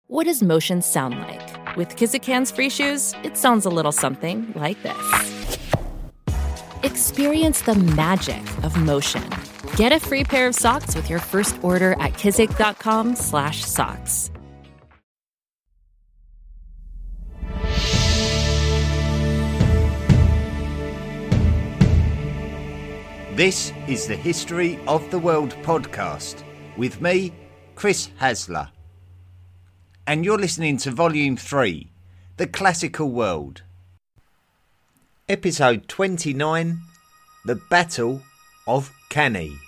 What does motion sound like? With Kizikans free shoes, it sounds a little something like this. Experience the magic of motion. Get a free pair of socks with your first order at kizik.com/socks. This is the History of the World podcast with me, Chris Hasler. And you're listening to Volume 3, The Classical World. Episode 29, The Battle of Cannae.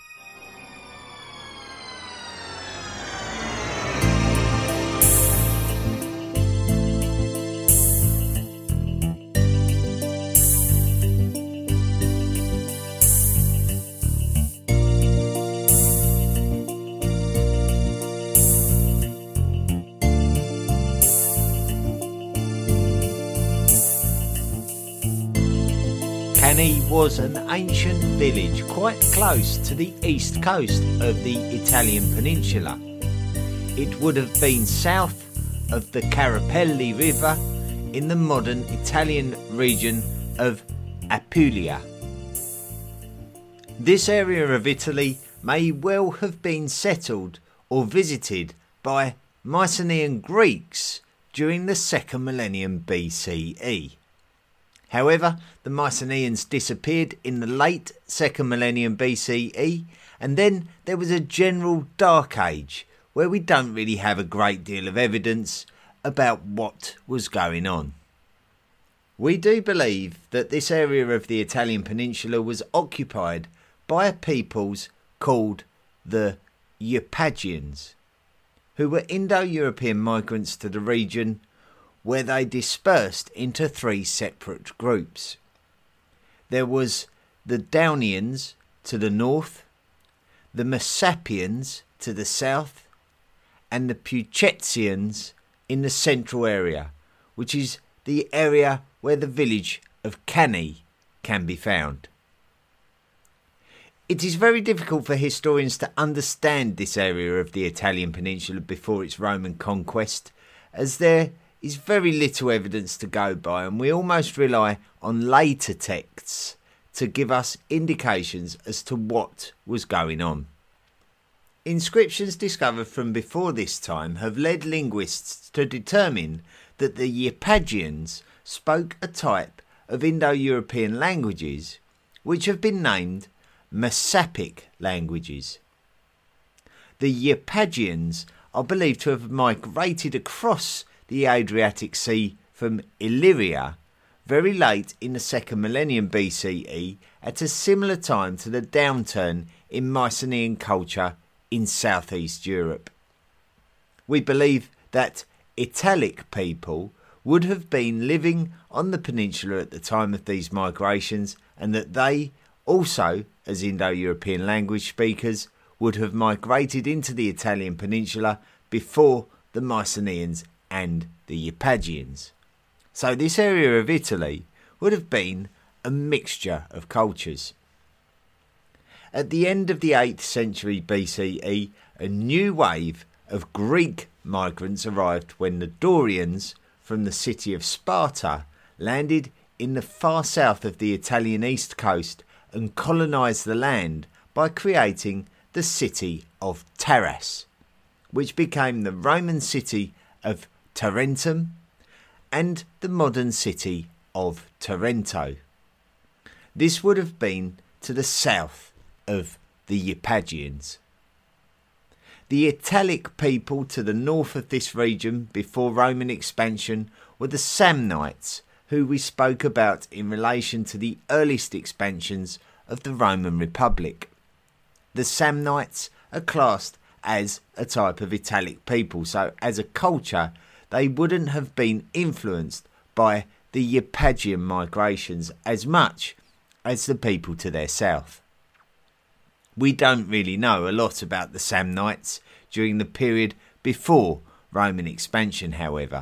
Cannae was an ancient village quite close to the east coast of the Italian peninsula. It would have been south of the Carapelli River in the modern Italian region of Apulia. This area of Italy may well have been settled or visited by Mycenaean Greeks during the 2nd millennium BCE. However, the Mycenaeans disappeared in the late 2nd millennium BCE, and then there was a general dark age where we don't really have a great deal of evidence about what was going on. We do believe that this area of the Italian peninsula was occupied by a peoples called the Iapygians, who were Indo-European migrants to the region, where they dispersed into 3 separate groups. There was the Daunians to the north, the Messapians to the south, and the Peucetians in the central area, which is the area where the village of Cannae can be found. It is very difficult for historians to understand this area of the Italian peninsula before its Roman conquest, as there is very little evidence to go by, and we almost rely on later texts to give us indications as to what was going on. Inscriptions discovered from before this time have led linguists to determine that the Iapygians spoke a type of Indo-European languages which have been named Messapic languages. The Iapygians are believed to have migrated across the Adriatic Sea from Illyria very late in the 2nd millennium BCE, at a similar time to the downturn in Mycenaean culture in southeast Europe. We believe that Italic people would have been living on the peninsula at the time of these migrations, and that they also, as Indo-European language speakers, would have migrated into the Italian peninsula before the Mycenaeans and the Iapygians. So this area of Italy would have been a mixture of cultures. At the end of the 8th century BCE, a new wave of Greek migrants arrived when the Dorians from the city of Sparta landed in the far south of the Italian east coast and colonised the land by creating the city of Taras, which became the Roman city of Tarentum and the modern city of Taranto. This would have been to the south of the Iapygians. The Italic people to the north of this region before Roman expansion were the Samnites, who we spoke about in relation to the earliest expansions of the Roman Republic. The Samnites are classed as a type of Italic people, so as a culture they wouldn't have been influenced by the Iapygian migrations as much as the people to their south. We don't really know a lot about the Samnites during the period before Roman expansion, however.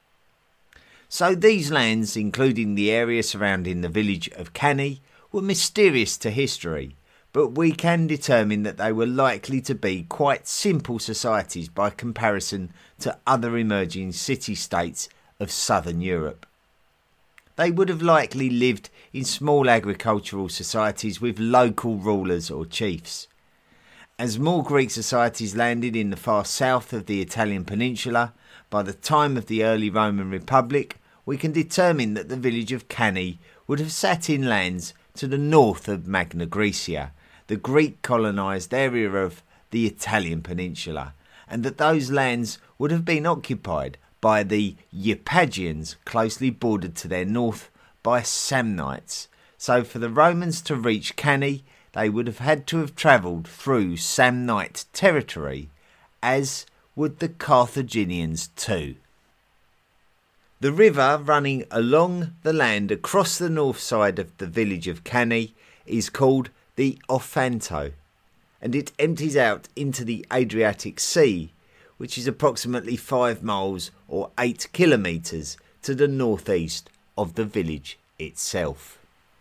So these lands, including the area surrounding the village of Cannae, were mysterious to history, but we can determine that they were likely to be quite simple societies by comparison to other emerging city-states of southern Europe. They would have likely lived in small agricultural societies with local rulers or chiefs. As more Greek societies landed in the far south of the Italian peninsula, by the time of the early Roman Republic, we can determine that the village of Cannae would have sat in lands to the north of Magna Graecia, the Greek colonised area of the Italian peninsula, and that those lands would have been occupied by the Iapygians, closely bordered to their north by Samnites. So for the Romans to reach Cannae, they would have had to have travelled through Samnite territory, as would the Carthaginians too. The river running along the land across the north side of the village of Cannae is called the Ofanto, and it empties out into the Adriatic Sea, which is approximately 5 miles or 8 kilometres to the northeast of the village itself.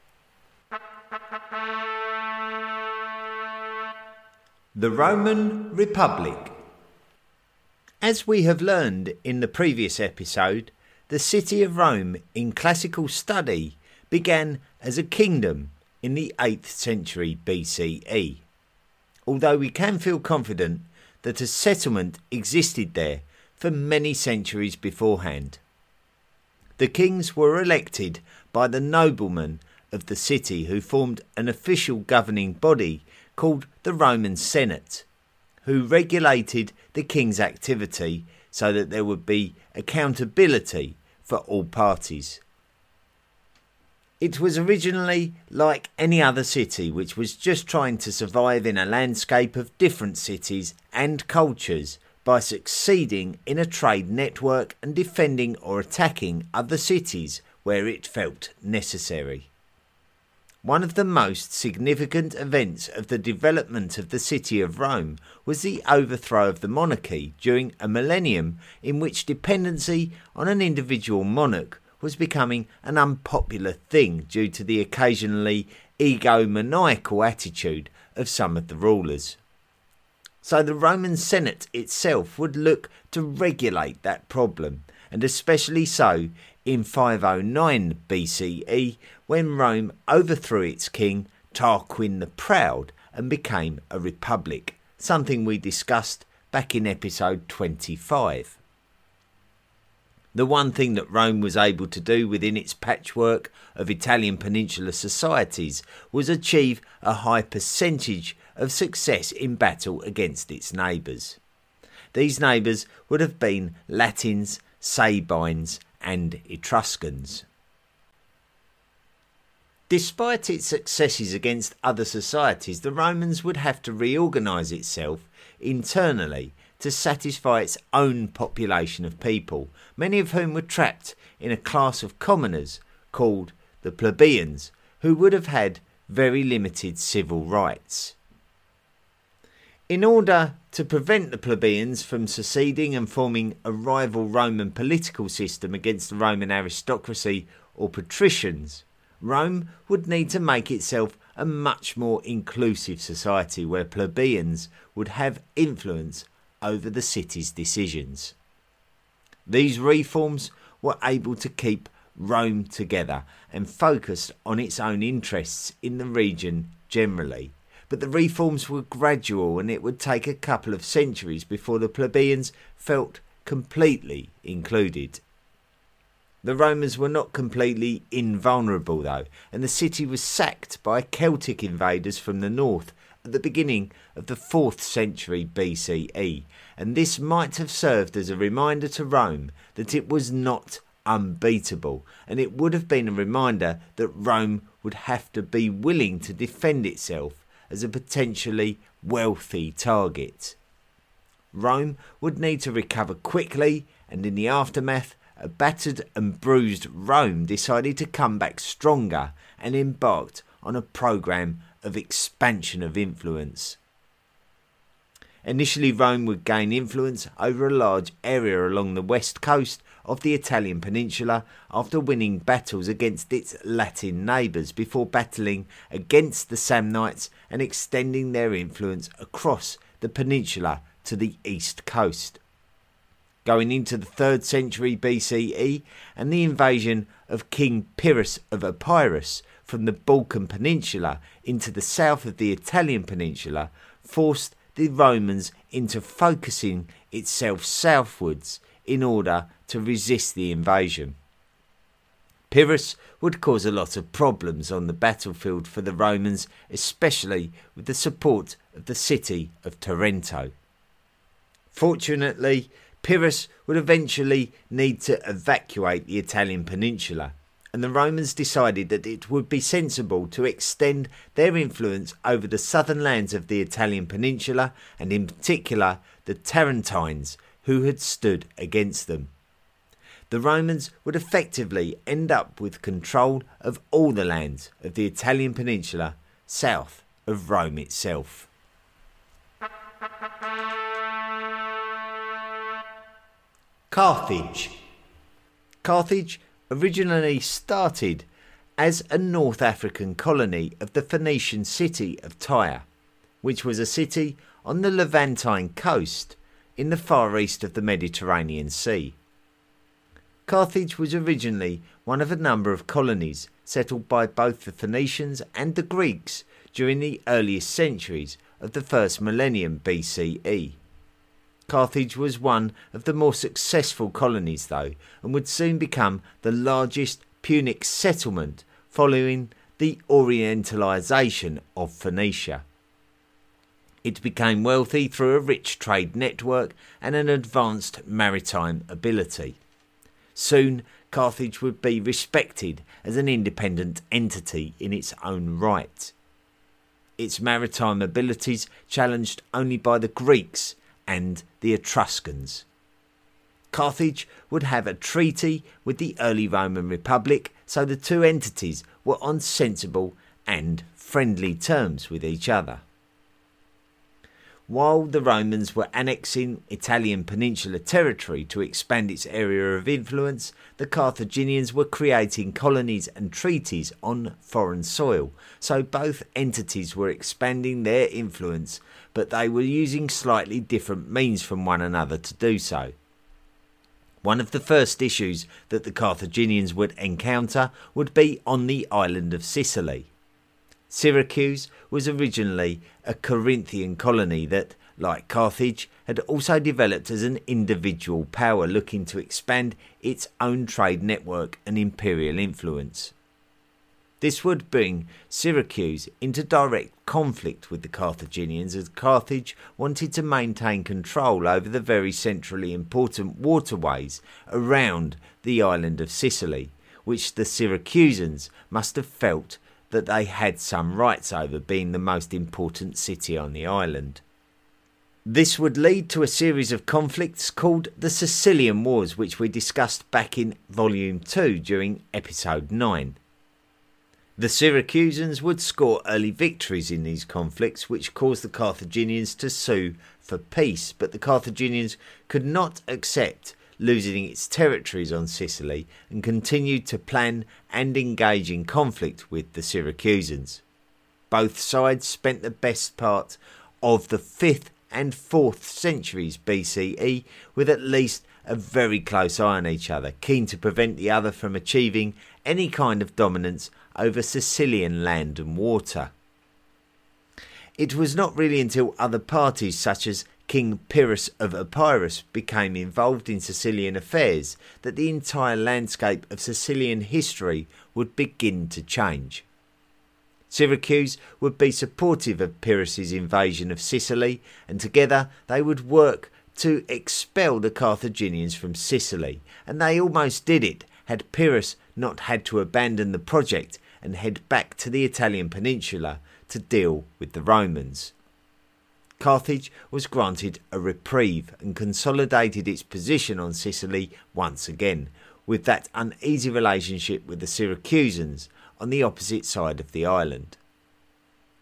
The Roman Republic. As we have learned in the previous episode, the city of Rome in classical study began as a kingdom in the 8th century BCE, although we can feel confident that a settlement existed there for many centuries beforehand. The kings were elected by the noblemen of the city, who formed an official governing body called the Roman Senate, who regulated the king's activity so that there would be accountability for all parties. It was originally like any other city which was just trying to survive in a landscape of different cities and cultures by succeeding in a trade network and defending or attacking other cities where it felt necessary. One of the most significant events of the development of the city of Rome was the overthrow of the monarchy during a millennium in which dependency on an individual monarch was becoming an unpopular thing due to the occasionally egomaniacal attitude of some of the rulers. So the Roman Senate itself would look to regulate that problem, and especially so in 509 BCE, when Rome overthrew its king Tarquin the Proud and became a republic, something we discussed back in episode 25. The one thing that Rome was able to do within its patchwork of Italian peninsula societies was achieve a high percentage of success in battle against its neighbours. These neighbours would have been Latins, Sabines and Etruscans. Despite its successes against other societies, the Romans would have to reorganise itself internally to satisfy its own population of people, many of whom were trapped in a class of commoners called the plebeians, who would have had very limited civil rights. In order to prevent the plebeians from seceding and forming a rival Roman political system against the Roman aristocracy or patricians, Rome would need to make itself a much more inclusive society where plebeians would have influence over the city's decisions. These reforms were able to keep Rome together and focused on its own interests in the region generally. But the reforms were gradual, and it would take a couple of centuries before the plebeians felt completely included. The Romans were not completely invulnerable though, and the city was sacked by Celtic invaders from the north at the beginning of the 4th century BCE, and this might have served as a reminder to Rome that it was not unbeatable, and it would have been a reminder that Rome would have to be willing to defend itself as a potentially wealthy target. Rome would need to recover quickly, and in the aftermath, a battered and bruised Rome decided to come back stronger and embarked on a programme of expansion of influence. Initially, Rome would gain influence over a large area along the west coast of the Italian peninsula after winning battles against its Latin neighbours before battling against the Samnites and extending their influence across the peninsula to the east coast. Going into the 3rd century BCE and the invasion of King Pyrrhus of Epirus from the Balkan Peninsula into the south of the Italian peninsula forced the Romans into focusing itself southwards in order to resist the invasion. Pyrrhus would cause a lot of problems on the battlefield for the Romans, especially with the support of the city of Taranto. Fortunately, Pyrrhus would eventually need to evacuate the Italian peninsula, and the Romans decided that it would be sensible to extend their influence over the southern lands of the Italian peninsula, and in particular the Tarentines, who had stood against them. The Romans would effectively end up with control of all the lands of the Italian peninsula south of Rome itself. Carthage. Carthage originally started as a North African colony of the Phoenician city of Tyre, which was a city on the Levantine coast in the far east of the Mediterranean Sea. Carthage was originally one of a number of colonies settled by both the Phoenicians and the Greeks during the earliest centuries of the first millennium BCE. Carthage was one of the more successful colonies though, and would soon become the largest Punic settlement following the Orientalisation of Phoenicia. It became wealthy through a rich trade network and an advanced maritime ability. Soon, Carthage would be respected as an independent entity in its own right. Its maritime abilities challenged only by the Greeks and the Etruscans. Carthage would have a treaty with the early Roman Republic, so the two entities were on sensible and friendly terms with each other. While the Romans were annexing Italian peninsula territory to expand its area of influence, the Carthaginians were creating colonies and treaties on foreign soil, so both entities were expanding their influence, but they were using slightly different means from one another to do so. One of the first issues that the Carthaginians would encounter would be on the island of Sicily. Syracuse was originally a Corinthian colony that, like Carthage, had also developed as an individual power looking to expand its own trade network and imperial influence. This would bring Syracuse into direct conflict with the Carthaginians, as Carthage wanted to maintain control over the very centrally important waterways around the island of Sicily, which the Syracusans must have felt that they had some rights over, being the most important city on the island. This would lead to a series of conflicts called the Sicilian Wars, which we discussed back in Volume 2 during Episode 9. The Syracusans would score early victories in these conflicts, which caused the Carthaginians to sue for peace, but the Carthaginians could not accept losing its territories on Sicily and continued to plan and engage in conflict with the Syracusans. Both sides spent the best part of the 5th and 4th centuries BCE with at least a very close eye on each other, keen to prevent the other from achieving any kind of dominance over Sicilian land and water. It was not really until other parties such as King Pyrrhus of Epirus became involved in Sicilian affairs that the entire landscape of Sicilian history would begin to change. Syracuse would be supportive of Pyrrhus's invasion of Sicily, and together they would work to expel the Carthaginians from Sicily, and they almost did it had Pyrrhus not had to abandon the project and head back to the Italian peninsula to deal with the Romans. Carthage was granted a reprieve and consolidated its position on Sicily once again, with that uneasy relationship with the Syracusans on the opposite side of the island.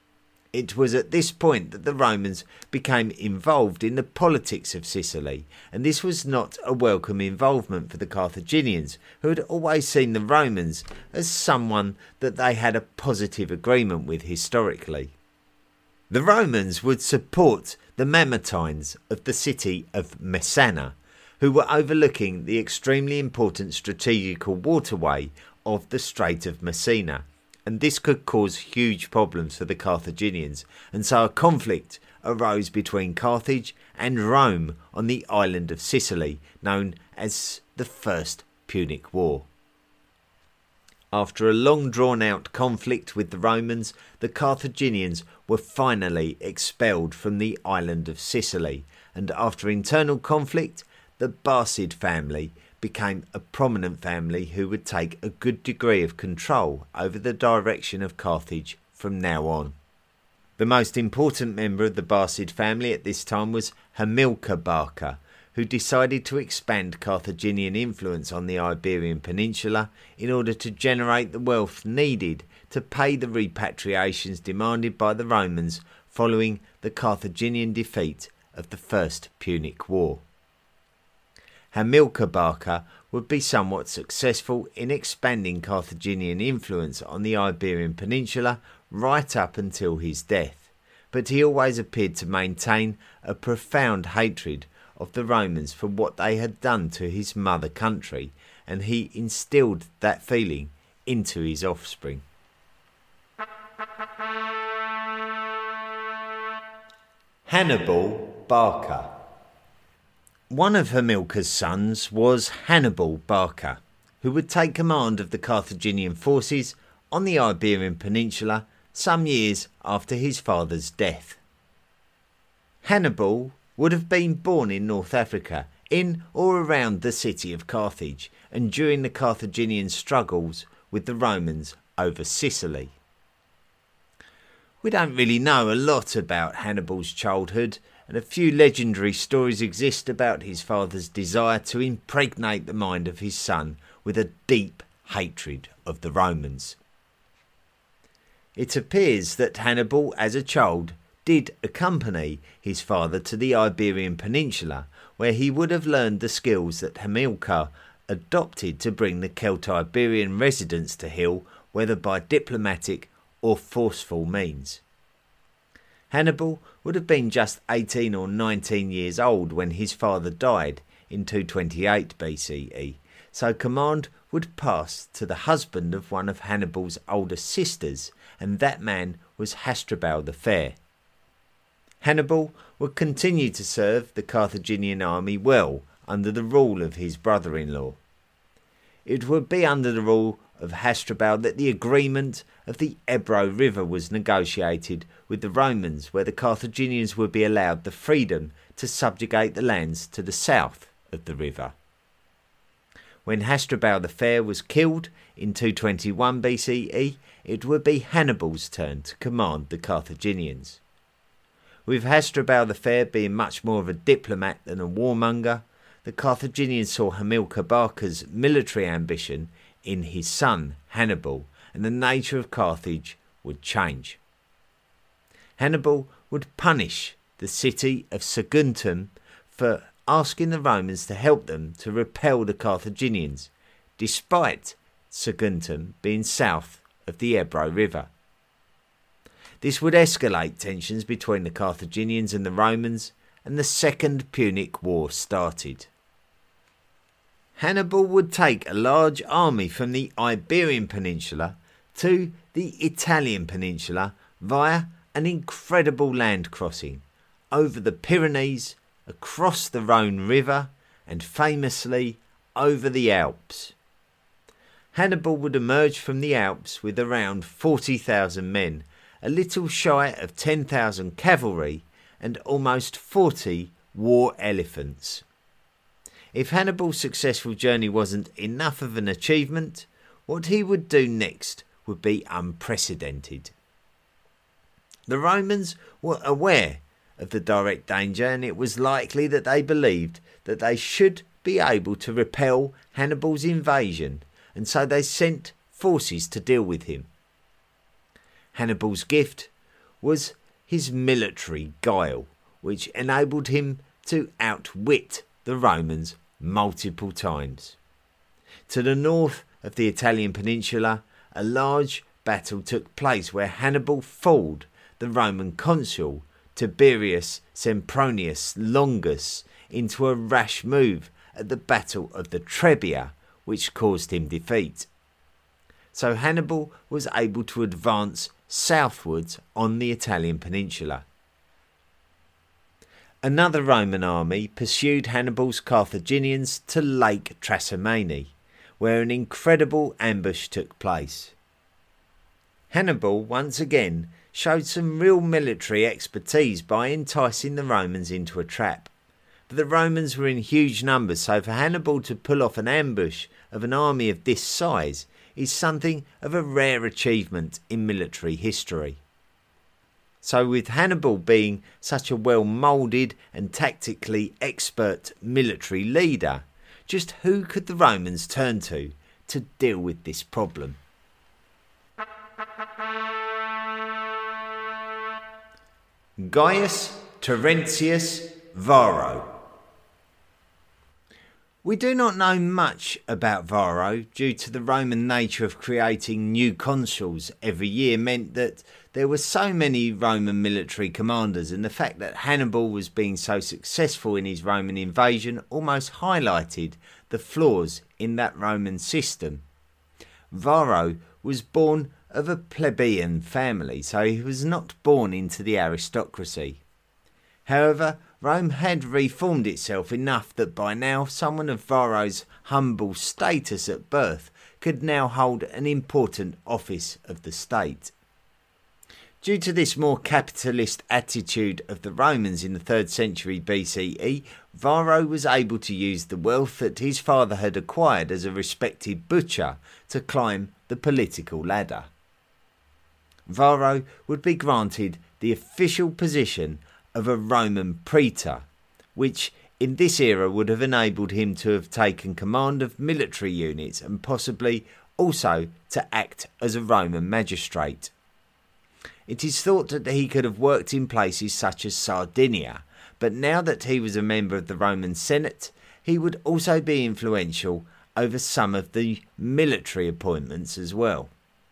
It was at this point that the Romans became involved in the politics of Sicily, and this was not a welcome involvement for the Carthaginians, who had always seen the Romans as someone that they had a positive agreement with historically. The Romans would support the Mamertines of the city of Messana, who were overlooking the extremely important strategical waterway of the Strait of Messina, and this could cause huge problems for the Carthaginians, and so a conflict arose between Carthage and Rome on the island of Sicily, known as the First Punic War. After a long drawn-out conflict with the Romans, the Carthaginians were finally expelled from the island of Sicily, and after internal conflict, the Barcid family became a prominent family who would take a good degree of control over the direction of Carthage from now on. The most important member of the Barcid family at this time was Hamilcar Barca, who decided to expand Carthaginian influence on the Iberian Peninsula in order to generate the wealth needed to pay the repatriations demanded by the Romans following the Carthaginian defeat of the First Punic War. Hamilcar Barca would be somewhat successful in expanding Carthaginian influence on the Iberian Peninsula right up until his death, but he always appeared to maintain a profound hatred of the Romans for what they had done to his mother country, and he instilled that feeling into his offspring. Hannibal Barca. One of Hamilcar's sons was Hannibal Barca, who would take command of the Carthaginian forces on the Iberian Peninsula some years after his father's death. Hannibal would have been born in North Africa, in or around the city of Carthage, and during the Carthaginian struggles with the Romans over Sicily. We don't really know a lot about Hannibal's childhood, and a few legendary stories exist about his father's desire to impregnate the mind of his son with a deep hatred of the Romans. It appears that Hannibal, as a child, did accompany his father to the Iberian Peninsula, where he would have learned the skills that Hamilcar adopted to bring the Celtiberian residents to heel, whether by diplomatic or forceful means. Hannibal would have been just 18 or 19 years old when his father died in 228 BCE, so command would pass to the husband of one of Hannibal's older sisters, and that man was Hasdrubal the Fair. Hannibal would continue to serve the Carthaginian army well under the rule of his brother-in-law. It would be under the rule of Hasdrubal that the agreement of the Ebro River was negotiated with the Romans, where the Carthaginians would be allowed the freedom to subjugate the lands to the south of the river. When Hasdrubal the Fair was killed in 221 BCE, it would be Hannibal's turn to command the Carthaginians. With Hasdrubal the Fair being much more of a diplomat than a warmonger, the Carthaginians saw Hamilcar Barca's military ambition in his son Hannibal, and the nature of Carthage would change. Hannibal would punish the city of Saguntum for asking the Romans to help them to repel the Carthaginians, despite Saguntum being south of the Ebro River. This would escalate tensions between the Carthaginians and the Romans, and the Second Punic War started. Hannibal would take a large army from the Iberian Peninsula to the Italian Peninsula via an incredible land crossing over the Pyrenees, across the Rhone River, and famously over the Alps. Hannibal would emerge from the Alps with around 40,000 men, a little shy of 10,000 cavalry, and almost 40 war elephants. If Hannibal's successful journey wasn't enough of an achievement, what he would do next would be unprecedented. The Romans were aware of the direct danger, and it was likely that they believed that they should be able to repel Hannibal's invasion, and so they sent forces to deal with him. Hannibal's gift was his military guile, which enabled him to outwit the Romans multiple times. To the north of the Italian peninsula, a large battle took place where Hannibal fooled the Roman consul Tiberius Sempronius Longus into a rash move at the Battle of the Trebia, which caused him defeat. So Hannibal was able to advance southwards on the Italian peninsula. Another Roman army pursued Hannibal's Carthaginians to Lake Trasimene, where an incredible ambush took place. Hannibal once again showed some real military expertise by enticing the Romans into a trap. But the Romans were in huge numbers, so for Hannibal to pull off an ambush of an army of this size is something of a rare achievement in military history. So with Hannibal being such a well-moulded and tactically expert military leader, just who could the Romans turn to deal with this problem? Gaius Terentius Varro. We do not know much about Varro due to the Roman nature of creating new consuls every year meant that there were so many Roman military commanders, and the fact that Hannibal was being so successful in his Roman invasion almost highlighted the flaws in that Roman system. Varro was born of a plebeian family, so he was not born into the aristocracy. However, Rome had reformed itself enough that by now someone of Varro's humble status at birth could now hold an important office of the state. Due to this more capitalist attitude of the Romans in the 3rd century BCE, Varro was able to use the wealth that his father had acquired as a respected butcher to climb the political ladder. Varro would be granted the official position of a Roman praetor, which in this era would have enabled him to have taken command of military units and possibly also to act as a Roman magistrate. It is thought that he could have worked in places such as Sardinia, but now that he was a member of the Roman Senate, he would also be influential over some of the military appointments as well.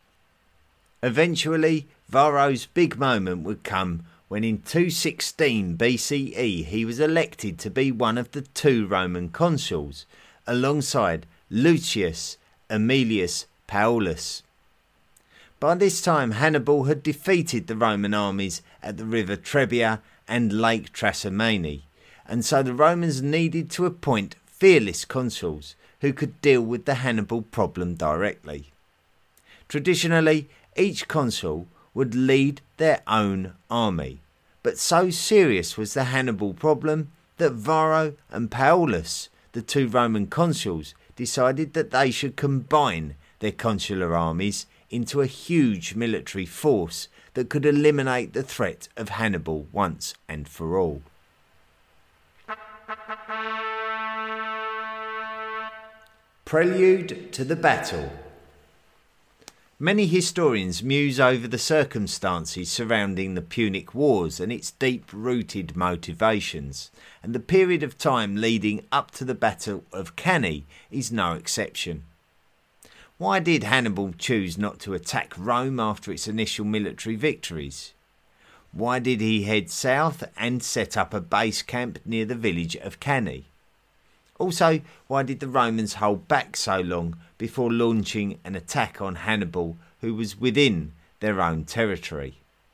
Eventually, Varro's big moment would come when in 216 BCE he was elected to be one of the 2 Roman consuls, alongside Lucius Aemilius Paulus. By this time Hannibal had defeated the Roman armies at the river Trebia and Lake Trasimene, and so the Romans needed to appoint fearless consuls who could deal with the Hannibal problem directly. Traditionally, each consul would lead their own army, but so serious was the Hannibal problem that Varro and Paulus, the 2 Roman consuls, decided that they should combine their consular armies into a huge military force that could eliminate the threat of Hannibal once and for all. Prelude to the battle. Many historians muse over the circumstances surrounding the Punic Wars and its deep-rooted motivations, and the period of time leading up to the Battle of Cannae is no exception. Why did Hannibal choose not to attack Rome after its initial military victories? Why did he head south and set up a base camp near the village of Cannae? Also, why did the Romans hold back so long before launching an attack on Hannibal, who was within their own territory?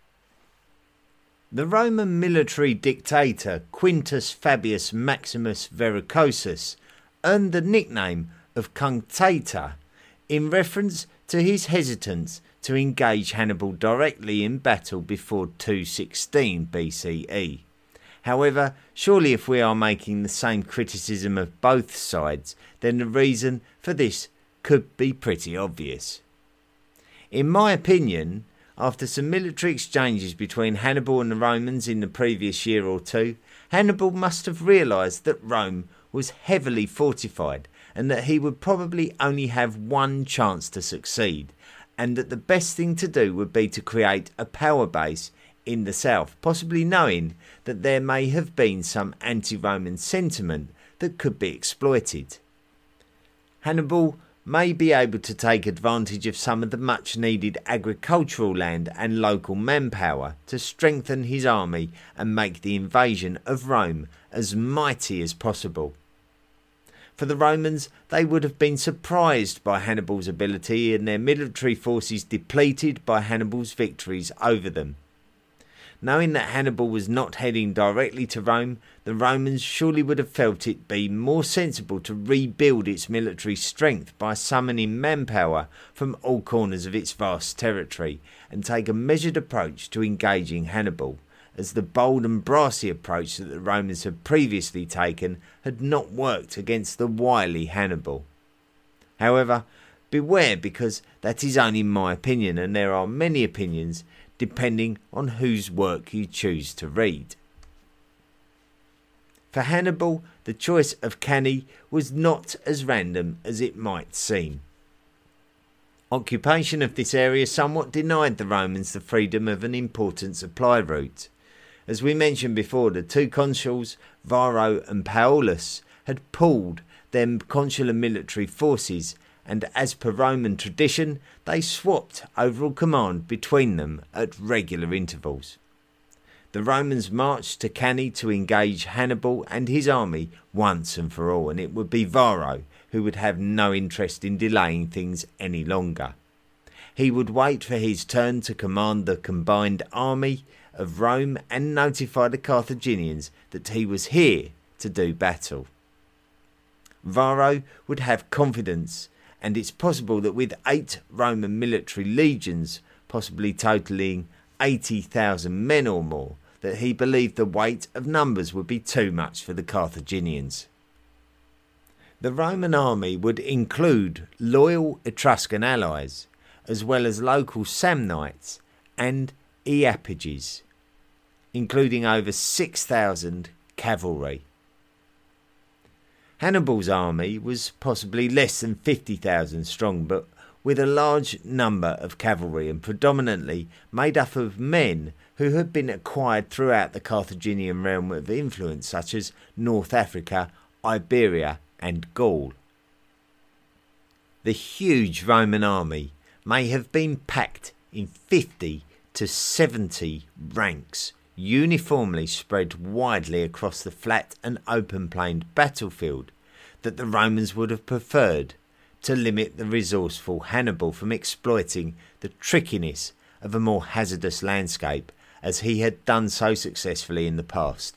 The Roman military dictator Quintus Fabius Maximus Verrucosus earned the nickname of Cunctator in reference to his hesitance to engage Hannibal directly in battle before 216 BCE. However, surely if we are making the same criticism of both sides, then the reason for this could be pretty obvious. In my opinion, after some military exchanges between Hannibal and the Romans in the previous year or two, Hannibal must have realised that Rome was heavily fortified and that he would probably only have one chance to succeed, and that the best thing to do would be to create a power base in the south, possibly knowing that there may have been some anti-Roman sentiment that could be exploited. Hannibal may be able to take advantage of some of the much needed agricultural land and local manpower to strengthen his army and make the invasion of Rome as mighty as possible. For the Romans, they would have been surprised by Hannibal's ability and their military forces depleted by Hannibal's victories over them. Knowing that Hannibal was not heading directly to Rome, the Romans surely would have felt it be more sensible to rebuild its military strength by summoning manpower from all corners of its vast territory and take a measured approach to engaging Hannibal, as the bold and brassy approach that the Romans had previously taken had not worked against the wily Hannibal. However, beware, because that is only my opinion, and there are many opinions depending on whose work you choose to read. For Hannibal, the choice of Cannae was not as random as it might seem. Occupation of this area somewhat denied the Romans the freedom of an important supply route. As we mentioned before, the two consuls, Varro and Paulus, had pooled their consular military forces, and as per Roman tradition, they swapped overall command between them at regular intervals. The Romans marched to Cannae to engage Hannibal and his army once and for all, and it would be Varro who would have no interest in delaying things any longer. He would wait for his turn to command the combined army of Rome and notify the Carthaginians that he was here to do battle. Varro would have confidence, and it's possible that with 8 Roman military legions, possibly totalling 80,000 men or more, that he believed the weight of numbers would be too much for the Carthaginians. The Roman army would include loyal Etruscan allies, as well as local Samnites and Eapiges, including over 6,000 cavalry. Hannibal's army was possibly less than 50,000 strong, but with a large number of cavalry and predominantly made up of men who had been acquired throughout the Carthaginian realm of influence, such as North Africa, Iberia and Gaul. The huge Roman army may have been packed in 50 to 70 ranks, uniformly spread widely across the flat and open-planed battlefield that the Romans would have preferred to limit the resourceful Hannibal from exploiting the trickiness of a more hazardous landscape, as he had done so successfully in the past.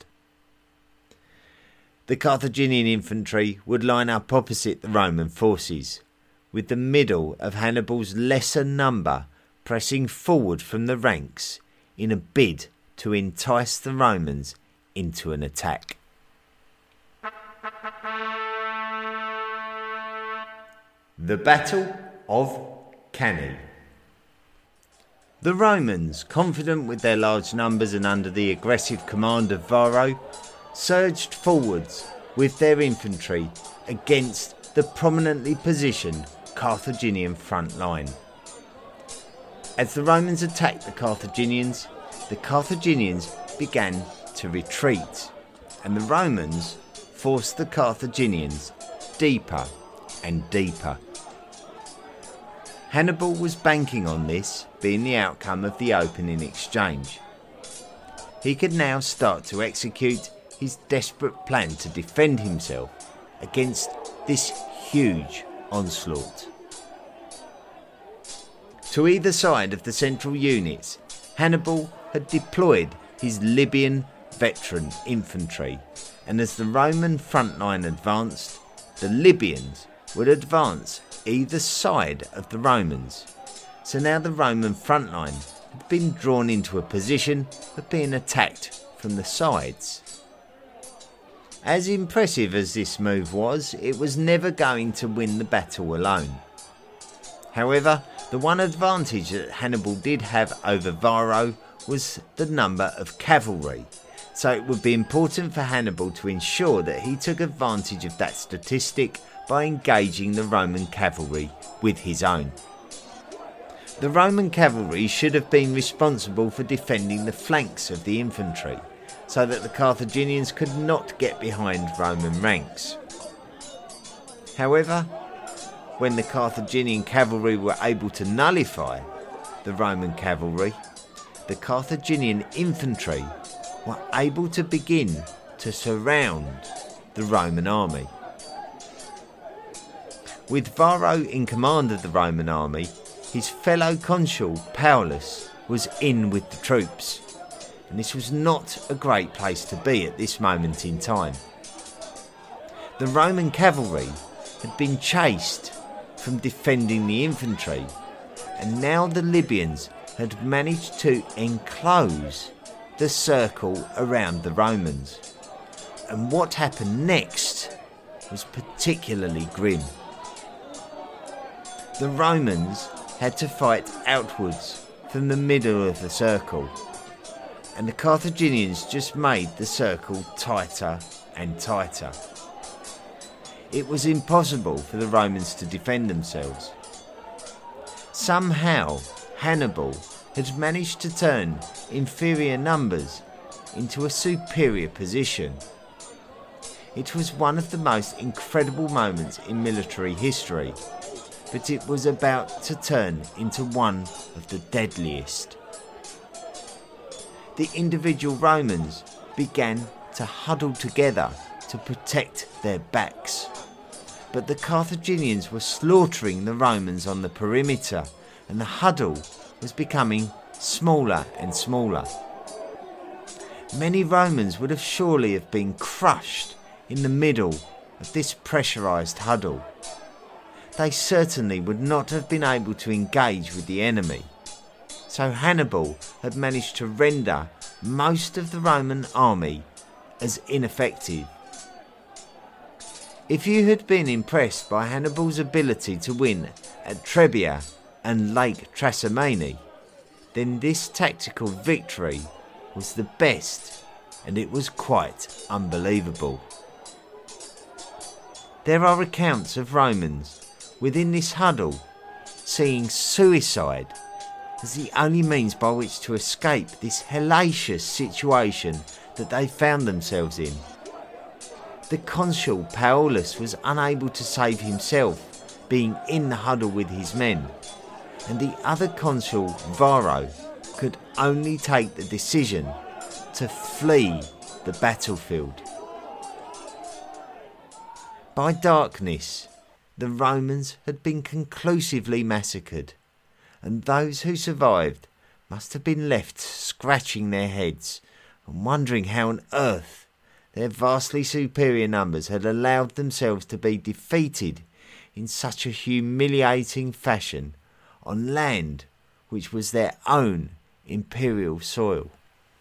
The Carthaginian infantry would line up opposite the Roman forces, with the middle of Hannibal's lesser number pressing forward from the ranks in a bid to entice the Romans into an attack. The Battle of Cannae. The Romans, confident with their large numbers and under the aggressive command of Varro, surged forwards with their infantry against the prominently positioned Carthaginian front line. As the Romans attacked the Carthaginians began to retreat, and the Romans forced the Carthaginians deeper and deeper. Hannibal was banking on this being the outcome of the opening exchange. He could now start to execute his desperate plan to defend himself against this huge onslaught. To either side of the central units, Hannibal had deployed his Libyan veteran infantry, and as the Roman front line advanced, the Libyans would advance either side of the Romans. So now the Roman front line had been drawn into a position of being attacked from the sides. As impressive as this move was, it was never going to win the battle alone. However, the one advantage that Hannibal did have over Varro was the number of cavalry, so it would be important for Hannibal to ensure that he took advantage of that statistic by engaging the Roman cavalry with his own. The Roman cavalry should have been responsible for defending the flanks of the infantry, so that the Carthaginians could not get behind Roman ranks. However, when the Carthaginian cavalry were able to nullify the Roman cavalry, the Carthaginian infantry were able to begin to surround the Roman army. With Varro in command of the Roman army, his fellow consul Paulus was in with the troops, and this was not a great place to be at this moment in time. The Roman cavalry had been chased from defending the infantry, and now the Libyans had managed to enclose the circle around the Romans. And what happened next was particularly grim. The Romans had to fight outwards from the middle of the circle, and the Carthaginians just made the circle tighter and tighter. It was impossible for the Romans to defend themselves. Somehow Hannibal had managed to turn inferior numbers into a superior position. It was one of the most incredible moments in military history, but it was about to turn into one of the deadliest. The individual Romans began to huddle together to protect their backs, but the Carthaginians were slaughtering the Romans on the perimeter, and the huddle was becoming smaller and smaller. Many Romans would have surely have been crushed in the middle of this pressurised huddle. They certainly would not have been able to engage with the enemy. So Hannibal had managed to render most of the Roman army as ineffective. If you had been impressed by Hannibal's ability to win at Trebia and Lake Trasimene, then this tactical victory was the best, and it was quite unbelievable. There are accounts of Romans within this huddle seeing suicide as the only means by which to escape this hellacious situation that they found themselves in. The consul Paulus was unable to save himself, being in the huddle with his men, and the other consul, Varro, could only take the decision to flee the battlefield. By darkness, the Romans had been conclusively massacred, and those who survived must have been left scratching their heads and wondering how on earth their vastly superior numbers had allowed themselves to be defeated in such a humiliating fashion on land which was their own imperial soil.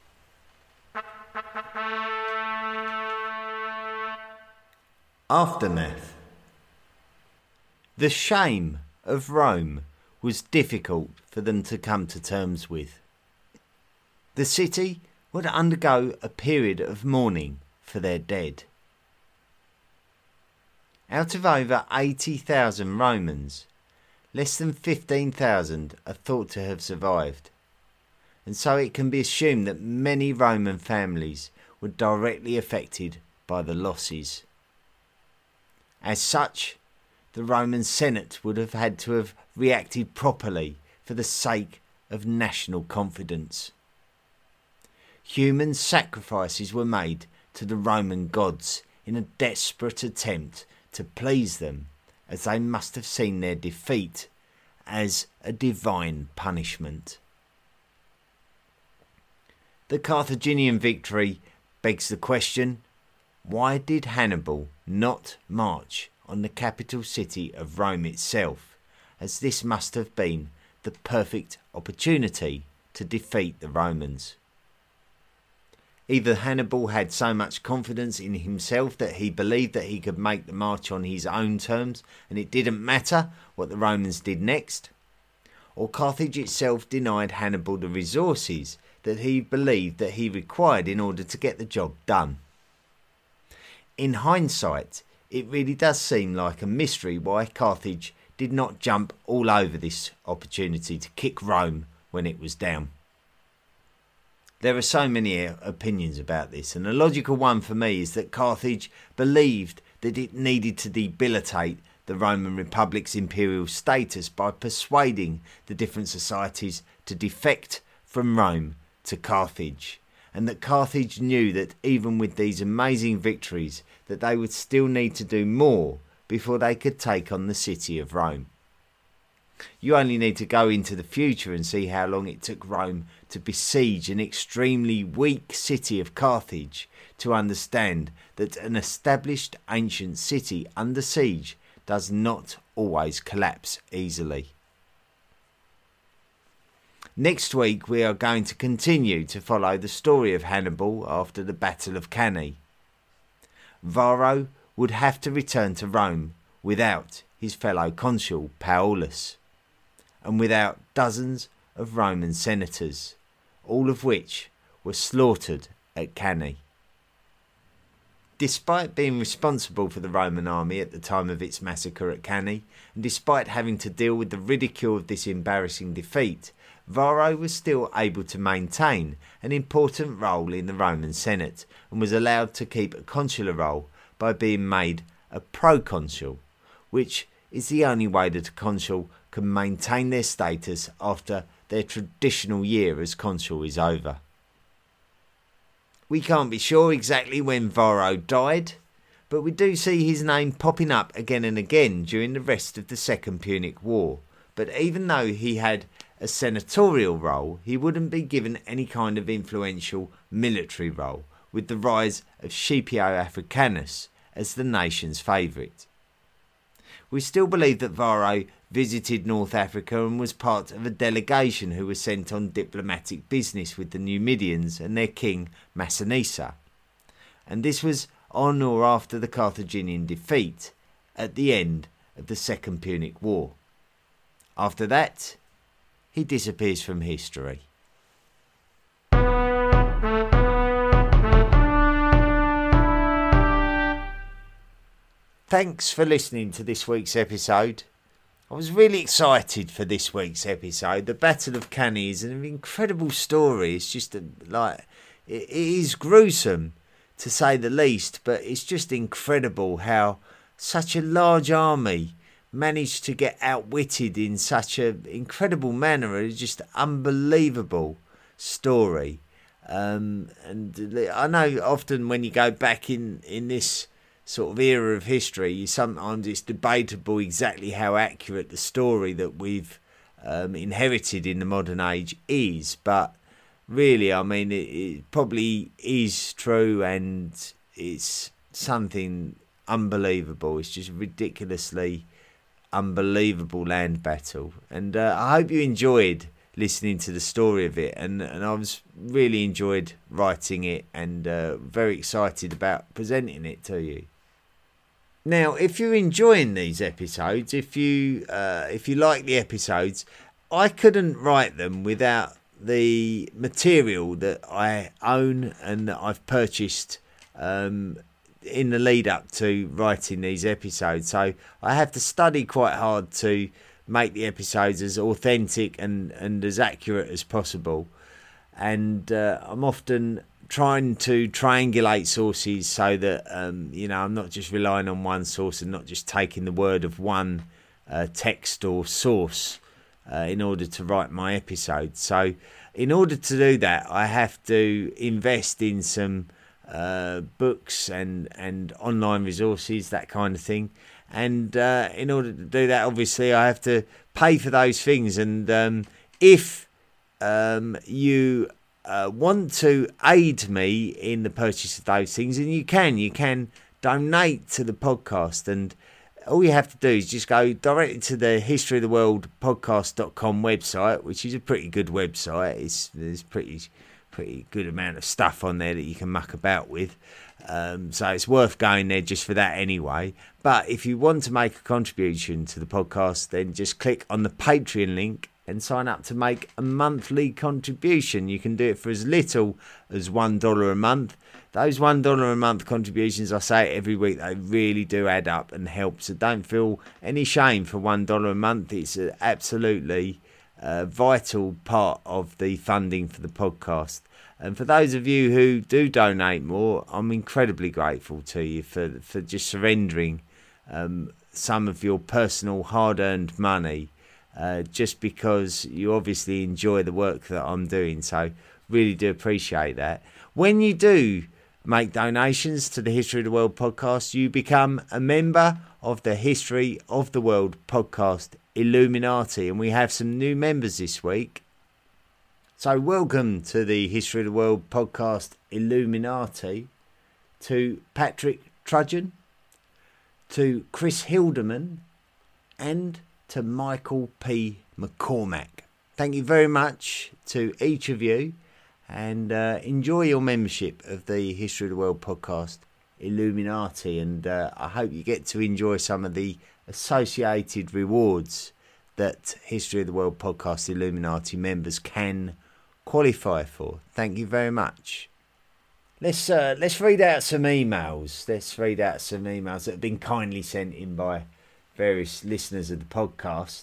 Aftermath. The shame of Rome was difficult for them to come to terms with. The city would undergo a period of mourning for their dead. Out of over 80,000 Romans, less than 15,000 are thought to have survived, and so it can be assumed that many Roman families were directly affected by the losses. As such, the Roman Senate would have had to have reacted properly for the sake of national confidence. Human sacrifices were made to the Roman gods in a desperate attempt to please them, as they must have seen their defeat as a divine punishment. The Carthaginian victory begs the question, why did Hannibal not march on the capital city of Rome itself, as this must have been the perfect opportunity to defeat the Romans? Either Hannibal had so much confidence in himself that he believed that he could make the march on his own terms and it didn't matter what the Romans did next, or Carthage itself denied Hannibal the resources that he believed that he required in order to get the job done. In hindsight, it really does seem like a mystery why Carthage did not jump all over this opportunity to kick Rome when it was down. There are so many opinions about this, and a logical one for me is that Carthage believed that it needed to debilitate the Roman Republic's imperial status by persuading the different societies to defect from Rome to Carthage, and that Carthage knew that even with these amazing victories that they would still need to do more before they could take on the city of Rome. You only need to go into the future and see how long it took Rome to besiege an extremely weak city of Carthage to understand that an established ancient city under siege does not always collapse easily. Next week we are going to continue to follow the story of Hannibal after the Battle of Cannae. Varro would have to return to Rome without his fellow consul Paulus, and without dozens of Roman senators, all of which were slaughtered at Cannae. Despite being responsible for the Roman army at the time of its massacre at Cannae, and despite having to deal with the ridicule of this embarrassing defeat, Varro was still able to maintain an important role in the Roman Senate and was allowed to keep a consular role by being made a proconsul, which is the only way that a consul can maintain their status after their traditional year as consul is over. We can't be sure exactly when Varro died, but we do see his name popping up again and again during the rest of the Second Punic War. But even though he had a senatorial role, he wouldn't be given any kind of influential military role, with the rise of Scipio Africanus as the nation's favourite. We still believe that Varro visited North Africa and was part of a delegation who was sent on diplomatic business with the Numidians and their king Massinissa. And this was on or after the Carthaginian defeat at the end of the Second Punic War. After that, he disappears from history. Thanks for listening to this week's episode. I was really excited for this week's episode. The Battle of Cannae is an incredible story. It's just it is gruesome to say the least, but it's just incredible how such a large army managed to get outwitted in such an incredible manner. It's just an unbelievable story. And I know often when you go back in this sort of era of history, sometimes it's debatable exactly how accurate the story that we've inherited in the modern age is, but really, I mean, it probably is true, and it's something unbelievable. It's just ridiculously unbelievable land battle, and I hope you enjoyed listening to the story of it, and I was really enjoyed writing it, and very excited about presenting it to you. Now, if you're enjoying these episodes, if you like the episodes, I couldn't write them without the material that I own and that I've purchased in the lead up to writing these episodes. So I have to study quite hard to make the episodes as authentic and as accurate as possible. And I'm often trying to triangulate sources so that I'm not just relying on one source and not just taking the word of one text or source in order to write my episodes. So in order to do that, I have to invest in some books and online resources, that kind of thing. And in order to do that, obviously, I have to pay for those things. And if you want to aid me in the purchase of those things, and you can donate to the podcast, and all you have to do is just go directly to the historyoftheworldpodcast.com website, which is a pretty good website. There's pretty good amount of stuff on there that you can muck about with, so it's worth going there just for that anyway. But if you want to make a contribution to the podcast, then just click on the Patreon link and sign up to make a monthly contribution. You can do it for as little as $1 a month. those $1 a month contributions, I say it every week, they really do add up and help. So don't feel any shame for $1 a month. It's an absolutely vital part of the funding for the podcast. And for those of you who do donate more, I'm incredibly grateful to you for just surrendering some of your personal hard-earned money just because you obviously enjoy the work that I'm doing. So really do appreciate that. When you do make donations to the History of the World podcast, you become a member of the History of the World podcast Illuminati, and we have some new members this week. So welcome to the History of the World podcast Illuminati, to Patrick Trudgeon, to Chris Hildeman, and to Michael P. McCormack. Thank you very much to each of you, and enjoy your membership of the History of the World podcast Illuminati, and I hope you get to enjoy some of the associated rewards that History of the World podcast Illuminati members can qualify for. Thank you very much. Let's read out some emails. Let's read out some emails that have been kindly sent in by various listeners of the podcast.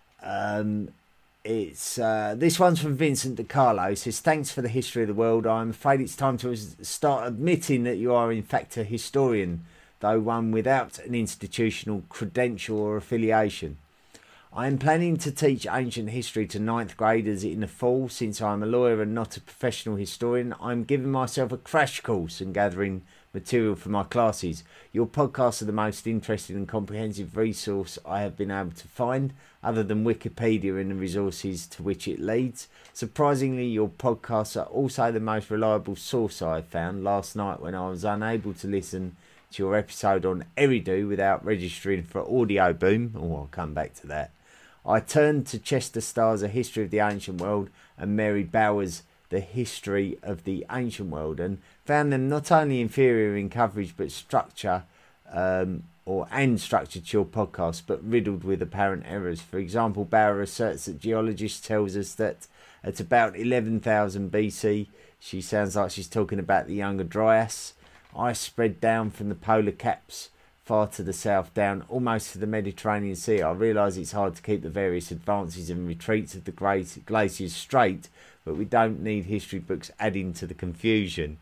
This one's from Vincent DiCarlo. He says, thanks for the History of the World. I'm afraid it's time to start admitting that you are in fact a historian, though one without an institutional credential or affiliation. I am planning to teach ancient history to 9th graders in the fall. Since I'm a lawyer and not a professional historian, I'm giving myself a crash course and gathering material for my classes. Your podcasts are the most interesting and comprehensive resource I have been able to find, other than Wikipedia and the resources to which it leads. Surprisingly, your podcasts are also the most reliable source I have found. Last night, when I was unable to listen to your episode on Eridu without registering for Audio Boom, I'll come back to that, I turned to Chester Starr's A History of the Ancient World and Mary Bowers' The History of the Ancient World, and found them not only inferior in coverage but structure structure to your podcast, but riddled with apparent errors. For example, Bauer asserts that geologists tells us that at about 11,000 BC, she sounds like she's talking about the Younger Dryas, ice spread down from the polar caps far to the south down almost to the Mediterranean Sea. I realise it's hard to keep the various advances and retreats of the glaciers straight, but we don't need history books adding to the confusion.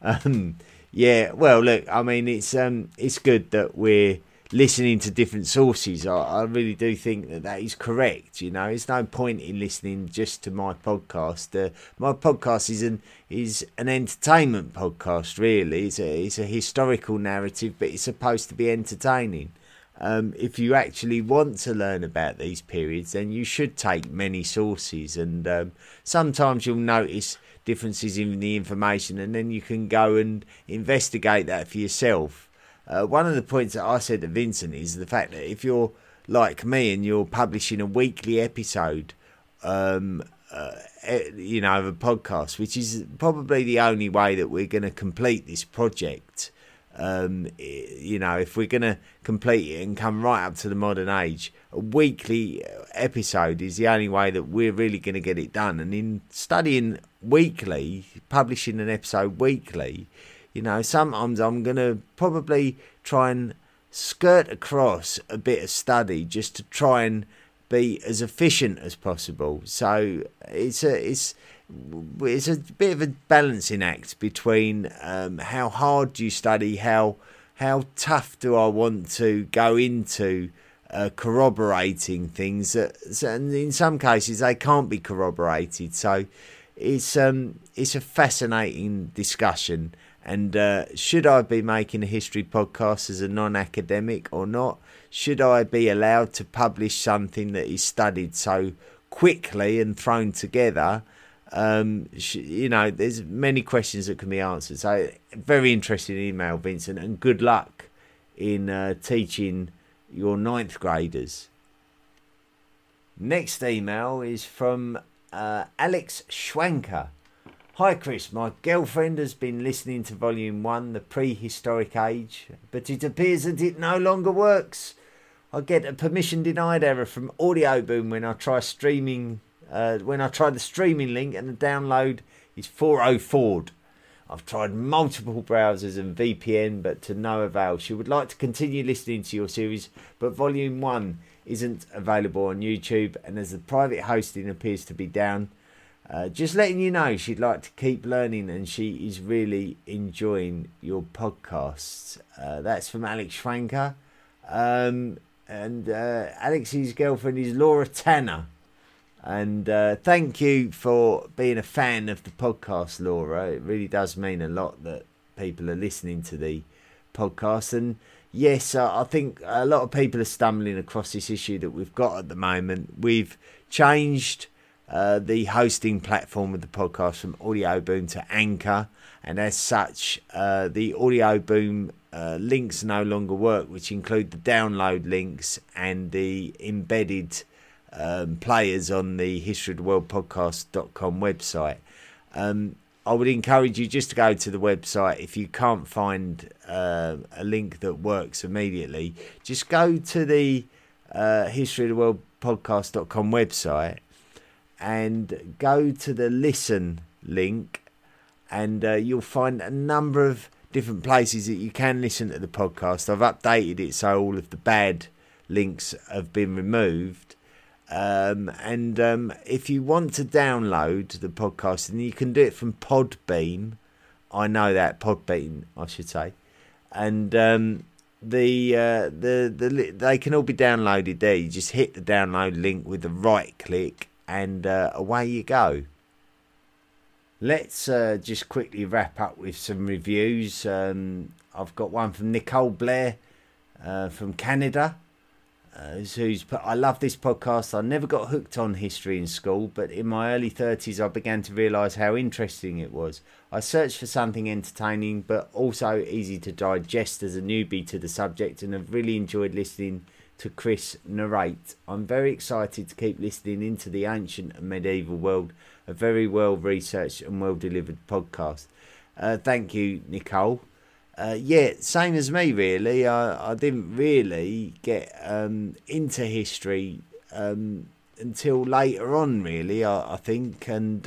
Yeah, well, look, I mean, it's good that we're listening to different sources. I really do think that is correct. You know, there's no point in listening just to my podcast. My podcast is an entertainment podcast, really. It's a historical narrative, but it's supposed to be entertaining. If you actually want to learn about these periods, then you should take many sources, and sometimes you'll notice differences in the information, and then you can go and investigate that for yourself. One of the points that I said to Vincent is the fact that if you're like me and you're publishing a weekly episode, of a podcast, which is probably the only way that we're going to complete this project. If we're going to complete it and come right up to the modern age, a weekly episode is the only way that we're really going to get it done. And in studying weekly, publishing an episode weekly, sometimes I'm going to probably try and skirt across a bit of study just to try and be as efficient as possible. So it's a bit of a balancing act between how hard do you study, how tough do I want to go into corroborating things that, and in some cases they can't be corroborated. So it's a fascinating discussion. And should I be making a history podcast as a non-academic or not? Should I be allowed to publish something that is studied so quickly and thrown together? There's many questions that can be answered. So very interesting email, Vincent, and good luck in teaching your 9th graders. Next email is from Alex Schwanker. Hi Chris, my girlfriend has been listening to Volume 1, The Prehistoric Age, but it appears that it no longer works. I get a permission denied error from Audio Boom when I try the streaming link, and the download is 404'd. I've tried multiple browsers and VPN, but to no avail. She would like to continue listening to your series, but Volume 1 isn't available on YouTube, and as the private hosting appears to be down, just letting you know she'd like to keep learning and she is really enjoying your podcasts. That's from Alex Schwanker. And Alex's girlfriend is Laura Tanner. And thank you for being a fan of the podcast, Laura. It really does mean a lot that people are listening to the podcast. And yes, I think a lot of people are stumbling across this issue that we've got at the moment. We've changed the hosting platform of the podcast from Audio Boom to Anchor. And as such, the Audio Boom links no longer work, which include the download links and the embedded players on the historyoftheworldpodcast.com website. I would encourage you just to go to the website. If you can't find a link that works immediately, just go to the historyoftheworldpodcast.com website and go to the listen link, and you'll find a number of different places that you can listen to the podcast. I've updated it so all of the bad links have been removed. If you want to download the podcast, then you can do it from Podbean. I know that, Podbean, I should say. And they can all be downloaded there. You just hit the download link with the right click, and away you go. Let's just quickly wrap up with some reviews. I've got one from Nicole Blair from Canada. Who's put, I love this podcast. I never got hooked on history in school, but in my early 30s I began to realise how interesting it was. I searched for something entertaining but also easy to digest as a newbie to the subject, and have really enjoyed listening to Chris narrate. I'm very excited to keep listening into the ancient and medieval world. A very well researched and well delivered podcast. Thank you, Nicole. Yeah, same as me really. I didn't really get into history until later on, really. I think, and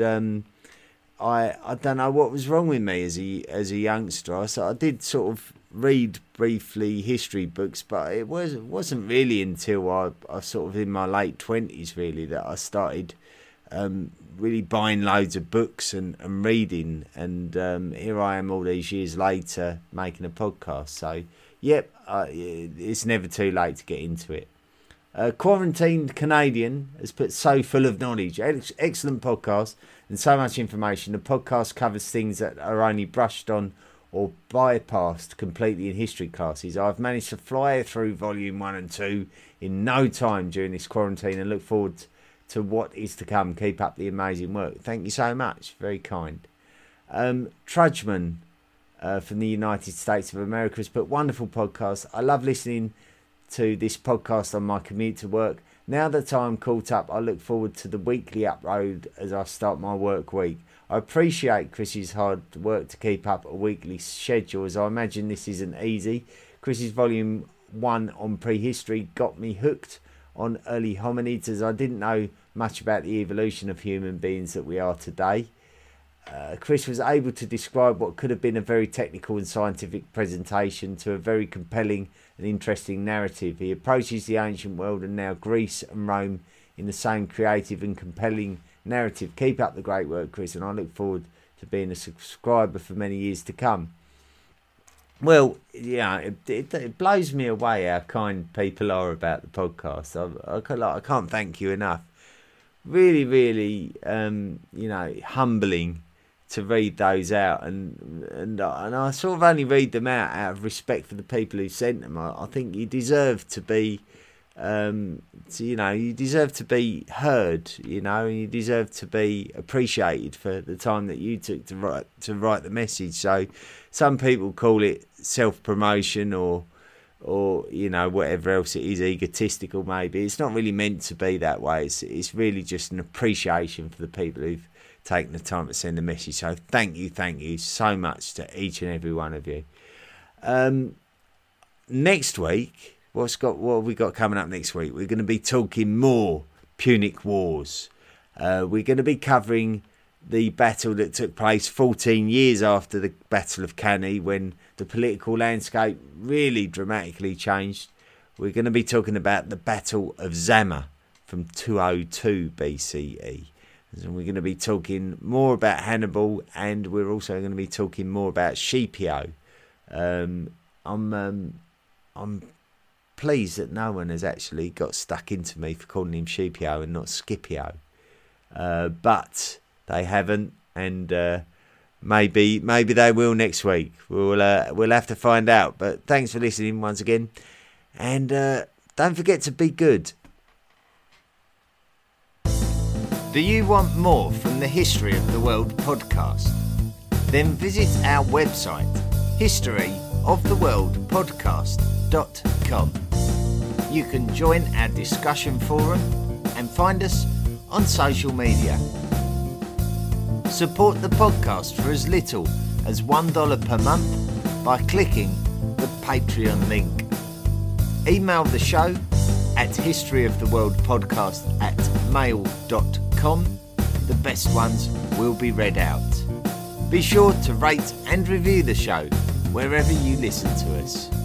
I don't know what was wrong with me as a youngster. So I did sort of read briefly history books, but it wasn't really until I sort of in my late 20s really that I started really buying loads of books and reading, and here I am all these years later making a podcast. So yep, it's never too late to get into it. Quarantined Canadian has put, so full of knowledge, excellent podcast and so much information. The podcast covers things that are only brushed on or bypassed completely in history classes. I've managed to fly through volume 1 and 2 in no time during this quarantine and look forward to what is to come. Keep up the amazing work. Thank you so much. Very kind. Trudgeman from the United States of America has put, wonderful podcast. I love listening to this podcast on my commute to work. Now that I'm caught up, I look forward to the weekly upload as I start my work week. I appreciate Chris's hard work to keep up a weekly schedule, as I imagine this isn't easy. Chris's volume 1 on prehistory got me hooked on early hominids, as I didn't know much about the evolution of human beings that we are today. Chris was able to describe what could have been a very technical and scientific presentation to a very compelling and interesting narrative. He approaches the ancient world and now Greece and Rome in the same creative and compelling narrative. Keep up the great work, Chris, and I look forward to being a subscriber for many years to come. Well, yeah, it blows me away how kind people are about the podcast. I can't thank you enough. Really, really, humbling to read those out, and I sort of only read them out of respect for the people who sent them. I think you deserve to be, you deserve to be heard, and you deserve to be appreciated for the time that you took to write the message. So some people call it self-promotion or whatever else it is, egotistical maybe. It's not really meant to be that way. It's really just an appreciation for the people who've taken the time to send a message. So thank you so much to each and every one of you. Next week, what have we got coming up next week? We're going to be talking more Punic Wars. We're going to be covering the battle that took place 14 years after the Battle of Cannae, when the political landscape really dramatically changed. We're going to be talking about the Battle of Zama from 202 BCE. And we're going to be talking more about Hannibal, and we're also going to be talking more about Scipio. I'm pleased that no one has actually got stuck into me for calling him Scipio and not Scipio. But they haven't, and maybe they will next week. We'll have to find out. But thanks for listening once again, and don't forget to be good. Do you want more from the History of the World podcast? Then visit our website, historyoftheworldpodcast.com. You can join our discussion forum and find us on social media. Support the podcast for as little as $1 per month by clicking the Patreon link. Email the show at historyoftheworldpodcast@mail.com. The best ones will be read out. Be sure to rate and review the show wherever you listen to us.